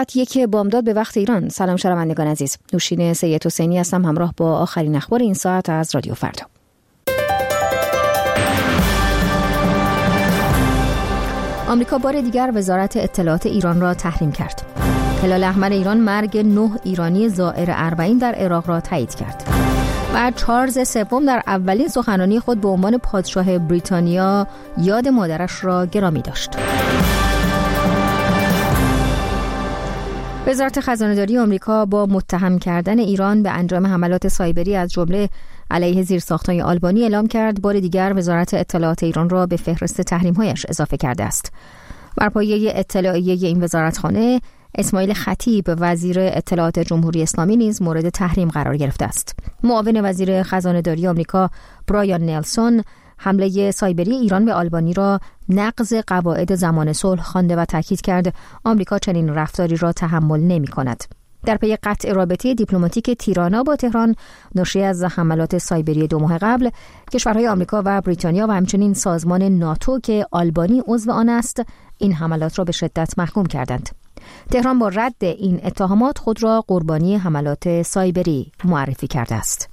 یک بامداد به وقت ایران. سلام شنوندگان عزیز، نوشین سید حسینی هستم همراه با آخرین اخبار این ساعت از رادیو فردا. آمریکا بار دیگر وزارت اطلاعات ایران را تحریم کرد. هلال احمر ایران مرگ 9 ایرانی زائر اربعین در عراق را تایید کرد. و چارلز سوم در اولین سخنرانی خود به عنوان پادشاه بریتانیا یاد مادرش را گرامی داشت. وزارت خزانه‌داری آمریکا با متهم کردن ایران به انجام حملات سایبری از جمله علیه زیرساخت‌های آلبانی اعلام کرد بار دیگر وزارت اطلاعات ایران را به فهرست تحریم‌هایش اضافه کرده است. بر پایه اطلاعیه این وزارتخانه، اسماعیل خطیب وزیر اطلاعات جمهوری اسلامی نیز مورد تحریم قرار گرفته است. معاون وزیر خزانه‌داری آمریکا برایان نلسون حمله سایبری ایران به آلبانی را نقض قواعد زمان صلح خوانده و تاکید کرد آمریکا چنین رفتاری را تحمل نمی‌کند. در پی قطع رابطه دیپلماتیک تیرانا با تهران ناشی از حملات سایبری 2 ماه قبل، کشورهای آمریکا و بریتانیا و همچنین سازمان ناتو که آلبانی عضو آن است، این حملات را به شدت محکوم کردند. تهران با رد این اتهامات خود را قربانی حملات سایبری معرفی کرده است.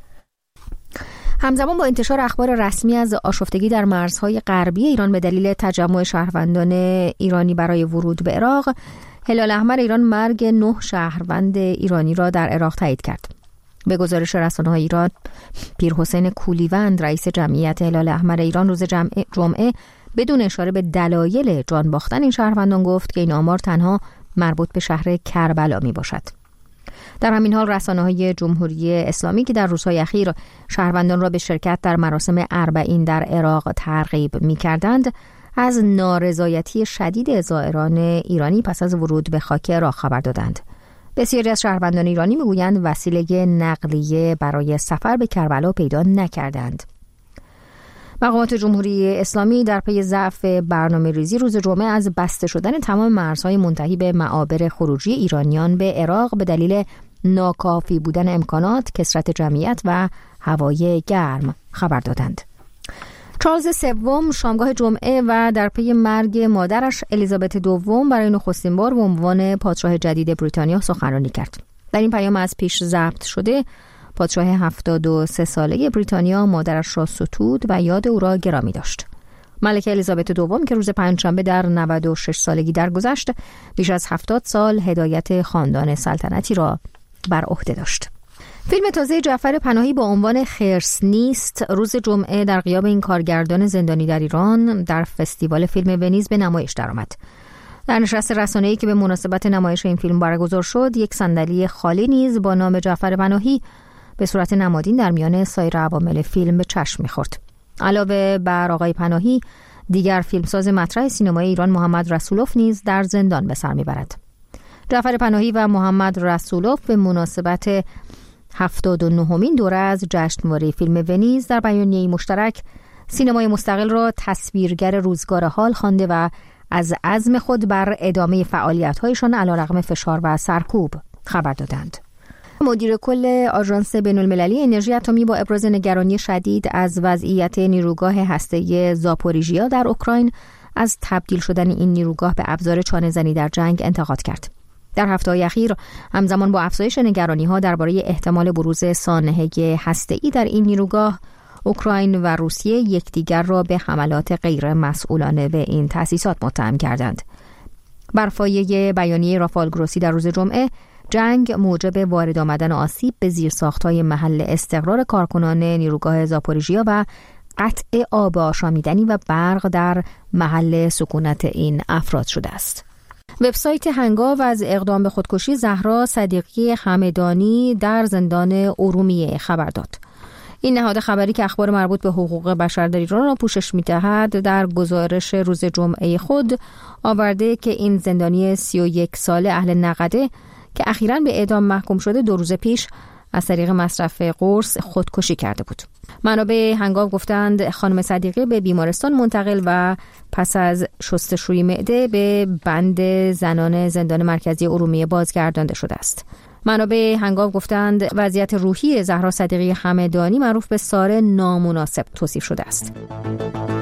همزمان با انتشار اخبار رسمی از آشفتگی در مرزهای غربی ایران به دلیل تجمع شهروندان ایرانی برای ورود به عراق، هلال احمر ایران مرگ 9 شهروند ایرانی را در عراق تایید کرد. به گزارش رسانه‌های ایران، پیرحسین کولیوند رئیس جمعیت هلال احمر ایران روز جمعه بدون اشاره به دلایل جان باختن این شهروندان گفت که این آمار تنها مربوط به شهر کربلا می باشد. در همین حال رسانه‌های جمهوری اسلامی که در روزهای اخیر شهروندان را به شرکت در مراسم اربعین در عراق ترغیب می‌کردند، از نارضایتی شدید زائران ایرانی پس از ورود به خاک عراق خبر دادند. بسیاری از شهروندان ایرانی می‌گویند وسیله نقلیه برای سفر به کربلا پیدا نکردند. مقامات جمهوری اسلامی در پی ضعف برنامه‌ریزی روز جمعه از بسته شدن تمام مرزهای منتهی به معابر خروجی ایرانیان به عراق به دلیل ناکافی بودن امکانات، کثرت جمعیت و هوای گرم خبر دادند. چارلز سوم شامگاه جمعه و در پی مرگ مادرش الیزابت دوم برای نخستین بار به عنوان پادشاه جدید بریتانیا سخنرانی کرد. در این پیام از پیش ضبط شده، پادشاه 73 ساله بریتانیا مادرش را ستود و یاد او را گرامی داشت. ملکه الیزابت دوم که روز پنجشنبه در 96 سالگی درگذشت، بیش از 70 سال هدایت خاندان سلطنتی را بر عهده داشت. فیلم تازه جعفر پناهی با عنوان خرس نیست روز جمعه در غیاب این کارگردان زندانی در ایران در فستیوال فیلم ونیز به نمایش درآمد. در نشست رسانه‌ای که به مناسبت نمایش این فیلم برگزار شد، یک صندلی خالی نیز با نام جعفر پناهی به صورت نمادین در میان سایر عوامل فیلم به چشم می‌خورد. علاوه بر آقای پناهی، دیگر فیلمساز مطرح سینمای ایران محمد رسولوف نیز در زندان به سر می‌برد. جعفر پناهی و محمد رسولوف به مناسبت 79مین دوره از جشنواره فیلم ونیز در بیانیه‌ای مشترک سینمای مستقل را تصویرگر روزگار حال خوانده و از عزم خود بر ادامه فعالیت‌هایشان علیرغم فشار و سرکوب خبر دادند. مدیر کل آژانس بین‌المللی انرژی اتمی با ابراز نگرانی شدید از وضعیت نیروگاه هسته‌ای زاپوریژیا در اوکراین از تبدیل شدن این نیروگاه به ابزار چانه‌زنی در جنگ انتقاد کرد. در هفته‌های اخیر همزمان با افزایش نگرانی‌ها درباره احتمال بروز سانحه هسته‌ای در این نیروگاه، اوکراین و روسیه یکدیگر را به حملات غیر مسئولانه به این تأسیسات متهم کردند. بر پایه بیانیه رافال گروسی در روز جمعه، جنگ موجب وارد آمدن آسیب به زیرساخت‌های محل استقرار کارکنان نیروگاه زاپوریژیا و قطع آب آشامیدنی و برق در محل سکونت این افراد شده است. وبسایت هنگاو از اقدام به خودکشی زهرا صدیقی همدانی در زندان ارومیه خبر داد. این نهاد خبری که اخبار مربوط به حقوق بشر در ایران را پوشش می‌دهد، در گزارش روز جمعه خود آورده که این زندانی 31 ساله اهل نقده که اخیراً به اعدام محکوم شده 2 روز پیش از طریق مصرف قرص خودکشی کرده بود. منابع هنگاو گفتند خانم صدیقی به بیمارستان منتقل و پس از شستشوی معده به بند زنان زندان مرکزی ارومیه بازگردانده شده است. منابع هنگاو گفتند وضعیت روحی زهرا صدیقی همدانی معروف به سار نامناسب توصیف شده است.